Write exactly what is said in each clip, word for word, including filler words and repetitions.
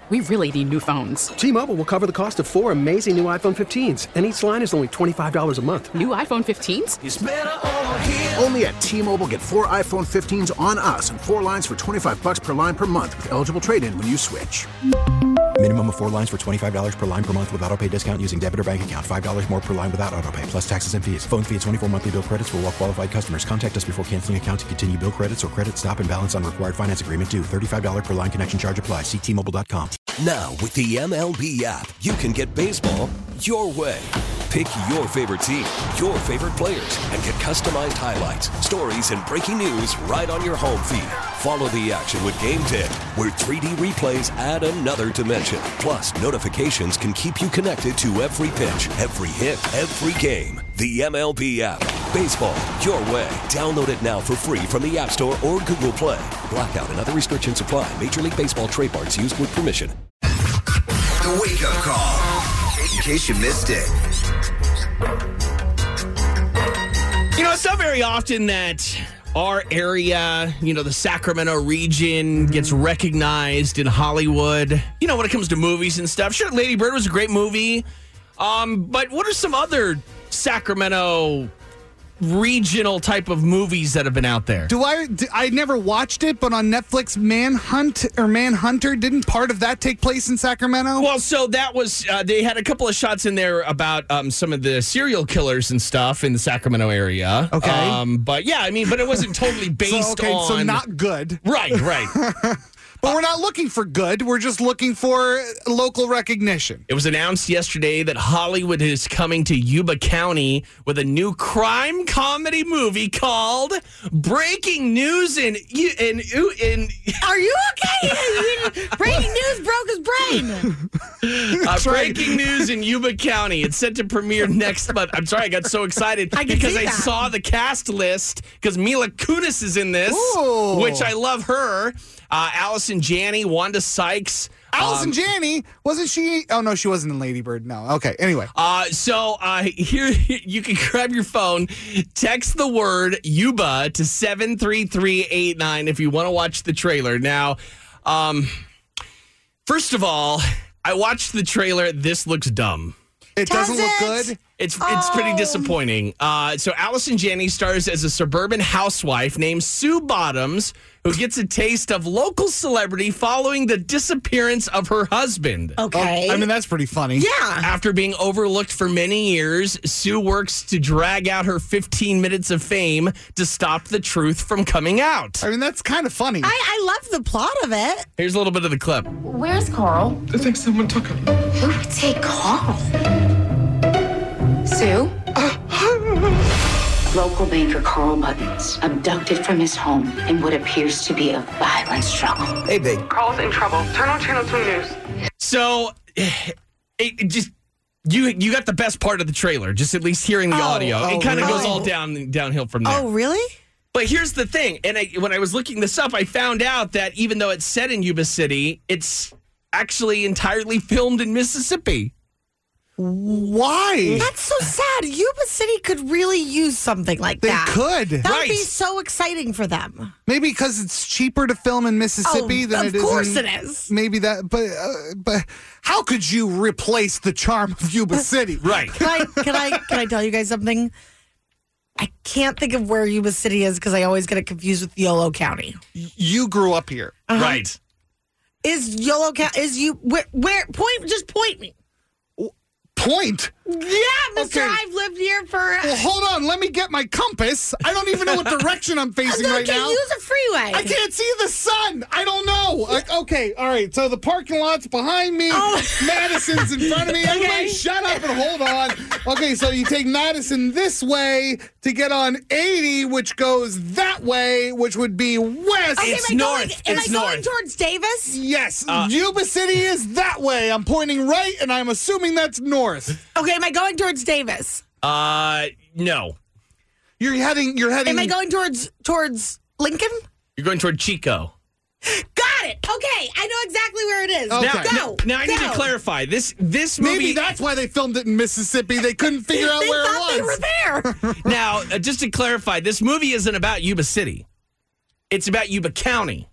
we really need new phones. T-Mobile will cover the cost of four amazing new iPhone fifteens, and each line is only twenty-five dollars a month. New iPhone fifteens? It's better over here. Only at T-Mobile, get four iPhone fifteens on us and four lines for twenty-five dollars per line per month with eligible trade-in when you switch. Minimum of four lines for twenty-five dollars per line per month with autopay discount using debit or bank account. five dollars more per line without autopay, plus taxes and fees. Phone fee at twenty-four monthly bill credits for well-qualified customers. Contact us before canceling account to continue bill credits or credit stop and balance on required finance agreement due. thirty-five dollars per line connection charge applies. See T Mobile dot com. Now, with the M L B app, you can get baseball your way. Pick your favorite team, your favorite players, and get customized highlights, stories, and breaking news right on your home feed. Follow the action with Game Day, where three D replays add another dimension. Plus, notifications can keep you connected to every pitch, every hit, every game. The M L B app. Baseball your way. Download it now for free from the App Store or Google Play. Blackout and other restrictions apply. Major League Baseball trademarks used with permission. The Wake Up Call, in case you missed it. You know, it's not very often that our area, you know, the Sacramento region gets recognized in Hollywood, you know, when it comes to movies and stuff. Sure, Lady Bird was a great movie. Um, but what are some other Sacramento regional type of movies that have been out there? Do I? Do, I never watched it, but on Netflix, Manhunt or Manhunter, didn't part of that take place in Sacramento? Well, so that was uh, they had a couple of shots in there about um, some of the serial killers and stuff in the Sacramento area. Okay, um, but yeah, I mean, but it wasn't totally based so, okay, on. So not good, right? Right. But we're not looking for good. We're just looking for local recognition. It was announced yesterday that Hollywood is coming to Yuba County with a new crime comedy movie called Breaking News in in in. Are you okay? Breaking news broke his brain. Uh, breaking news in Yuba County. It's set to premiere next month. I'm sorry, I got so excited I because I that. saw the cast list because Mila Kunis is in this, Ooh. which I love her. Uh, Allison Janney, Wanda Sykes. Allison um, Janney, wasn't she? Oh, no, she wasn't in Lady Bird. No. Okay, anyway. Uh, so uh, here, you can grab your phone, text the word Yuba to seven three three eight nine if you want to watch the trailer. Now, um, first of all, I watched the trailer. This looks dumb. It doesn't Does look it? good? It's it's pretty Oh. disappointing. Uh, so Allison Janney stars as a suburban housewife named Sue Bottoms, who gets a taste of local celebrity following the disappearance of her husband. Okay. I mean, that's pretty funny. yeah. After being overlooked for many years, Sue works to drag out her fifteen minutes of fame to stop the truth from coming out. I mean, that's kind of funny. I, I love the plot of it. Here's a little bit of the clip. Where's Carl? I think someone took him. Who would take Carl? Sue? Local banker Carl Buttons abducted from his home in what appears to be a violent struggle. Hey, big. Carl's in trouble. Turn on Channel two News. So, it, it just you you got the best part of the trailer, just at least hearing the Oh, audio. oh, it kind of really? goes all down downhill from there. Oh, really? But here's the thing, and I, when I was looking this up, I found out that even though it's set in Yuba City, it's actually entirely filmed in Mississippi. Why? That's so sad. Yuba City could really use something like They that. could. That Right. would be so exciting for them. Maybe because it's cheaper to film in Mississippi Oh, than of it is. course in- it is. Maybe that, but uh, but how could you replace the charm of Yuba City? Right. Can I can I can I tell you guys something? I can't think of where Yuba City is because I always get it confused with Yolo County. You grew up here. Uh-huh. Right. Is Yolo County? Is you where, where? Point. Just point me. Point. Yeah, Mister Okay. I've lived here for. Well, hold on. Let me get my compass. I don't even know what direction I'm facing No, right can now. use a freeway. I can't see the sun. I don't know. Like, okay, all right. So the parking lot's behind me. Oh. Madison's in front of me. Everybody shut up and hold on. Okay, so you take Madison this way to get on eighty, which goes that way, which would be west. Okay, It's am I north. Going, am It's I going north. towards Davis? Yes, Uh, Yuba City is that way. I'm pointing right, and I'm assuming that's north. Okay, am I going towards Davis? Uh, no. You're heading. You're heading. Am I going towards towards Lincoln? You're going toward Chico. Got it. Okay, I know exactly where it is. Okay. Now, Go. now, now I need to Go. clarify. This this movie. Maybe that's why they filmed it in Mississippi. They couldn't figure out They where thought it they was. were there. Now, uh, just to clarify, this movie isn't about Yuba City. It's about Yuba County.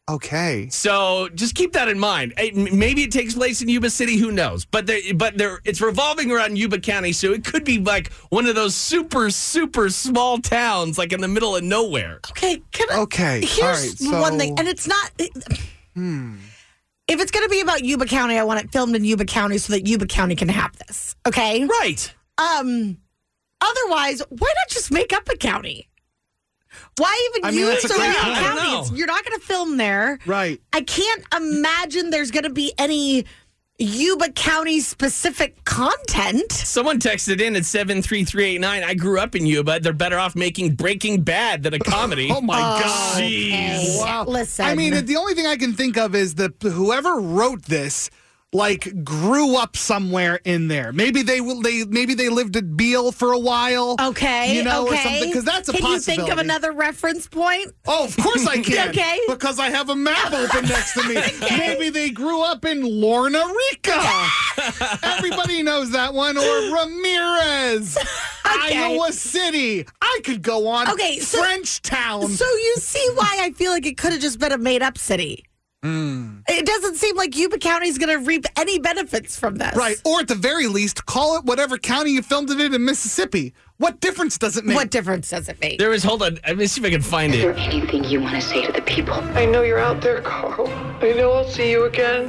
Okay. So just keep that in mind. It- Maybe it takes place in Yuba City. Who knows? But there, but there, it's revolving around Yuba County, so it could be like one of those super, super small towns, like in the middle of nowhere. Okay. Can I, Okay. Here's All right, so- one thing, and it's not. Hmm. If it's going to be about Yuba County, I want it filmed in Yuba County so that Yuba County can have this. Okay. Right. Um. Otherwise, why not just make up a county? Why even I mean, use that's a the great word point. I don't county? know. It's- You're not going to film there. Right. I can't imagine there's going to be any Yuba County specific content. Someone texted in at seven three three eight nine. I grew up in Yuba. They're better off making Breaking Bad than a comedy. Oh my God. Okay. Wow. Listen. I mean, the only thing I can think of is that whoever wrote this, like, grew up somewhere in there. Maybe they will. They maybe they lived at Beale for a while. Okay. You know, okay. or something. Because that's a Can possibility. you think of another reference point? Oh, of course I can. Okay. Because I have a map open next to me. Maybe they grew up in Lorna Rica. Everybody knows that one. Or Ramirez. Okay. Iowa City. I could go on. Okay, so- Frenchtown. So you see why I feel like it could have just been a made up city. Mm. It doesn't seem like Yuba County is going to reap any benefits from this. Right. Or at the very least, call it whatever county you filmed it in in Mississippi. What difference does it make? What difference does it make? There was, hold on, let me see if I can find Is there it. anything you want to say to the people? I know you're out there, Carl. I know I'll see you again.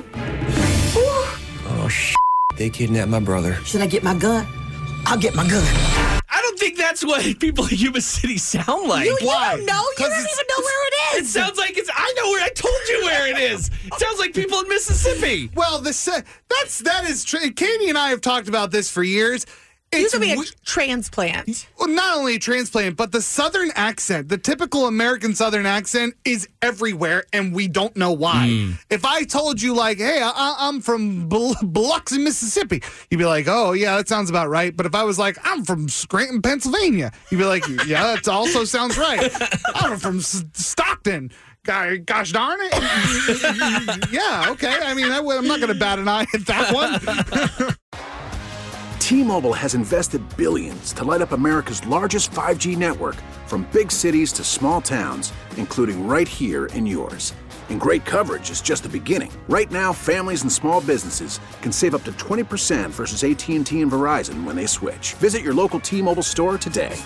Oh, sh! They kidnapped my brother. Should I get my gun? I'll get my gun. I don't think that's what people in Yuba City sound like. You, you Why? don't know. You 'Cause don't it's- even know where it It is. sounds like it's, I know where, I told you where it is. It sounds like people in Mississippi. Well, the se- that's that is true. Katie and I have talked about this for years. You It's could be a w- transplant. well, not only a transplant, but the Southern accent, the typical American Southern accent, is everywhere, and we don't know why. If I told you, like, hey, I- I'm from Bl- Biloxi, Mississippi, you'd be like, oh, yeah, that sounds about right. But if I was like, I'm from Scranton, Pennsylvania, you'd be like, yeah, that also sounds right. I'm from S- Stockton. Guy, gosh darn it. Yeah, okay. I mean, I, I'm not going to bat an eye at that one. T-Mobile has invested billions to light up America's largest five G network, from big cities to small towns, including right here in yours. And great coverage is just the beginning. Right now, families and small businesses can save up to twenty percent versus A T and T and Verizon when they switch. Visit your local T-Mobile store today.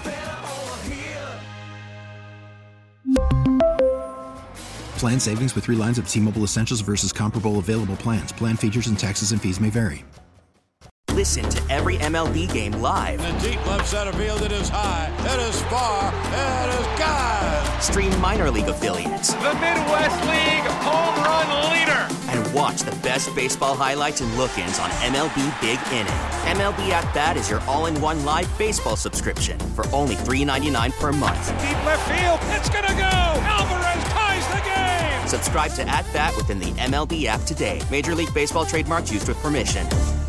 Plan savings with three lines of T-Mobile Essentials versus comparable available plans. Plan features and taxes and fees may vary. Listen to every M L B game live. In the deep left center field, it is high, it is far, it is gone. Stream minor league affiliates. The Midwest League home run leader. And watch the best baseball highlights and look-ins on M L B Big Inning. M L B At Bat is your all-in-one live baseball subscription for only three dollars and ninety-nine cents per month. Deep left field, it's gonna go. Alvarez ties the game. Subscribe to At Bat within the M L B app today. Major League Baseball trademarks used with permission.